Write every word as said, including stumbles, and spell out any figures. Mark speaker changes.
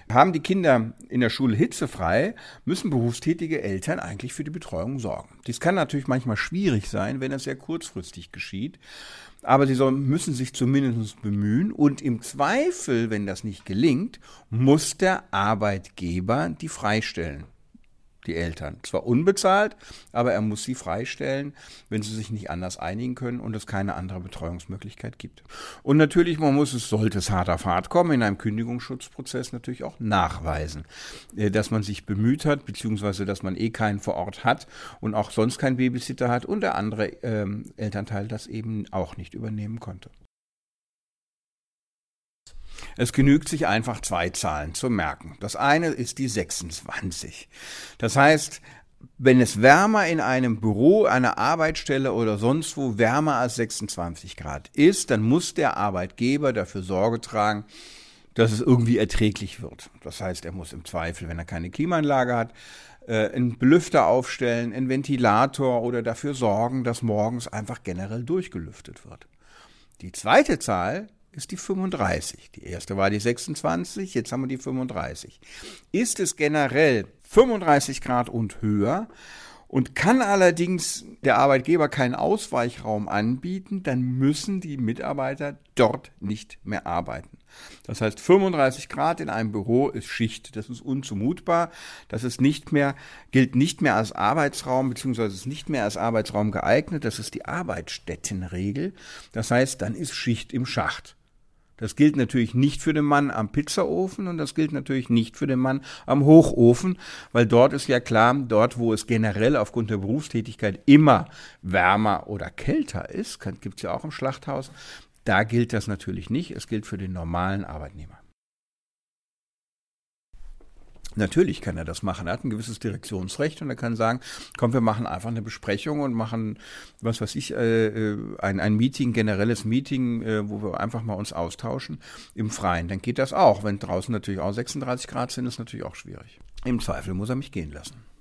Speaker 1: Haben die Kinder in der Schule hitzefrei, müssen berufstätige Eltern eigentlich für die Betreuung sorgen. Dies kann natürlich manchmal schwierig sein, wenn es sehr kurzfristig geschieht. Aber sie sollen, müssen sich zumindest bemühen und im Zweifel, wenn das nicht gelingt, muss der Arbeitgeber die freistellen. Die Eltern. Zwar unbezahlt, aber er muss sie freistellen, wenn sie sich nicht anders einigen können und es keine andere Betreuungsmöglichkeit gibt. Und natürlich, man muss es, sollte es hart auf hart kommen, in einem Kündigungsschutzprozess natürlich auch nachweisen, dass man sich bemüht hat, beziehungsweise dass man eh keinen vor Ort hat und auch sonst keinen Babysitter hat und der andere ähm, Elternteil das eben auch nicht übernehmen konnte. Es genügt sich einfach zwei Zahlen zu merken. Das eine ist die sechsundzwanzig. Das heißt, wenn es wärmer in einem Büro, einer Arbeitsstelle oder sonst wo wärmer als sechsundzwanzig Grad ist, dann muss der Arbeitgeber dafür Sorge tragen, dass es irgendwie erträglich wird. Das heißt, er muss im Zweifel, wenn er keine Klimaanlage hat, einen Belüfter aufstellen, einen Ventilator oder dafür sorgen, dass morgens einfach generell durchgelüftet wird. Die zweite Zahl ist die fünfunddreißig. Die erste war die sechsundzwanzig, jetzt haben wir die fünfunddreißig. Ist es generell fünfunddreißig Grad und höher und kann allerdings der Arbeitgeber keinen Ausweichraum anbieten, dann müssen die Mitarbeiter dort nicht mehr arbeiten. Das heißt, fünfunddreißig Grad in einem Büro ist Schicht, das ist unzumutbar, das ist nicht mehr, gilt nicht mehr als Arbeitsraum, beziehungsweise ist nicht mehr als Arbeitsraum geeignet, das ist die Arbeitsstättenregel, das heißt, dann ist Schicht im Schacht. Das gilt natürlich nicht für den Mann am Pizzaofen und das gilt natürlich nicht für den Mann am Hochofen, weil dort ist ja klar, dort wo es generell aufgrund der Berufstätigkeit immer wärmer oder kälter ist, gibt es ja auch im Schlachthaus, da gilt das natürlich nicht, es gilt für den normalen Arbeitnehmer. Natürlich kann er das machen. Er hat ein gewisses Direktionsrecht und er kann sagen, komm, wir machen einfach eine Besprechung und machen, was weiß ich, äh, ein, ein Meeting, generelles Meeting, äh, wo wir einfach mal uns austauschen im Freien. Dann geht das auch. Wenn draußen natürlich auch sechsunddreißig Grad sind, ist natürlich auch schwierig. Im Zweifel muss er mich gehen lassen.